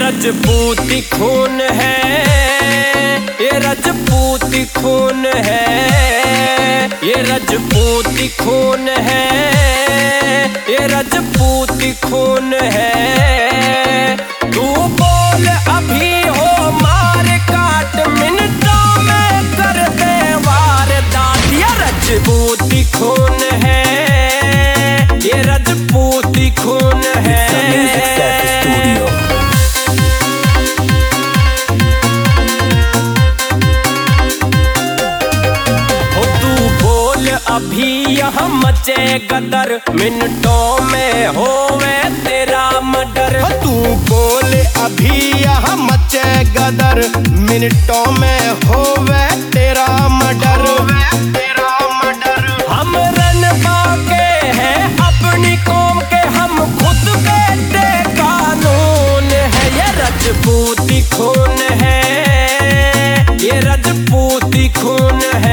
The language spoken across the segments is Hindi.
रजपूती खून है, ये रजपूती खून है, ये रजपूती खून है, ये रजपूती खून है। तू बोल अभी हो मार काट, मिनटों में कर दे वारदात। ये रजपूती खून है, ये रजपूती खून है। अभी यहाँ मचे गदर, मिनटों में होवे तेरा मर्डर। तू बोल अभी यहाँ मचे गदर, मिनटों में होवे तेरा मर्डर। हम रन बाके हैं अपनी कौम के, हम खुद बेटे कानून है। ये रजपूती खून है, ये रजपूती खून है।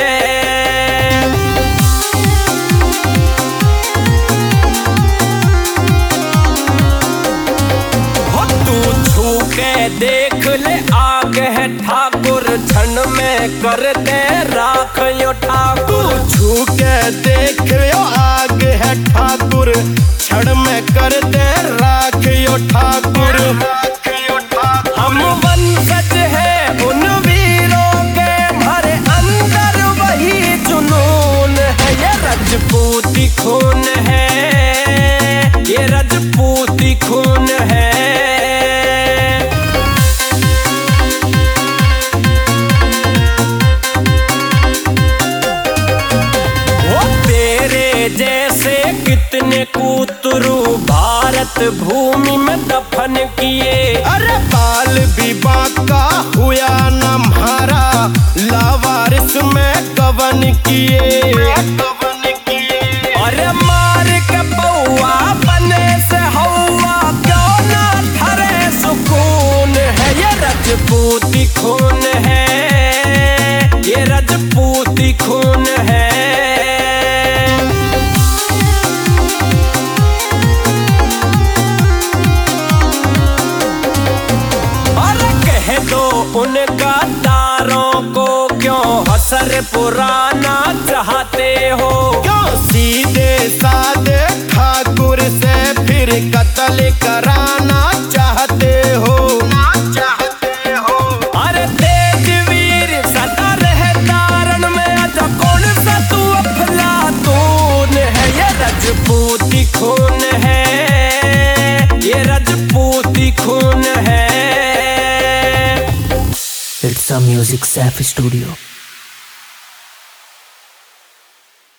देख ले आग है ठाकुर, क्षण में कर दे राख यो ठाकुर। छू के देख यो आग है ठाकुर, क्षण में कर दे राख यो ठाकुर। हम वंशज हैं उन वीरों के, हमारे अंदर वही जुनून है। ये रजपूती खून है, ये रजपूती खून है। जैसे कितने कूतरू भारत भूमि में दफन किए। अरे बाल विवाह का हुआ न म्हारा, लावारिस में कवन किए। अरे मार के पौआ बने से हवा, क्यों ना ठरे सुकून है। ये रजपूती खून है, ये रजपूती खून है। उन गद्दारों को क्यों हसर पुराना चाहते हो, क्यों सीधे साधे ठाकुर से फिर कत्ल कराना चाहते हो। अरे तेजवीर सदा रहे दारण में, अच्छा कौन सा तू अफलातून है। ये रजपूती खून है, ये रजपूती खून है। It's a Music Safi Studio.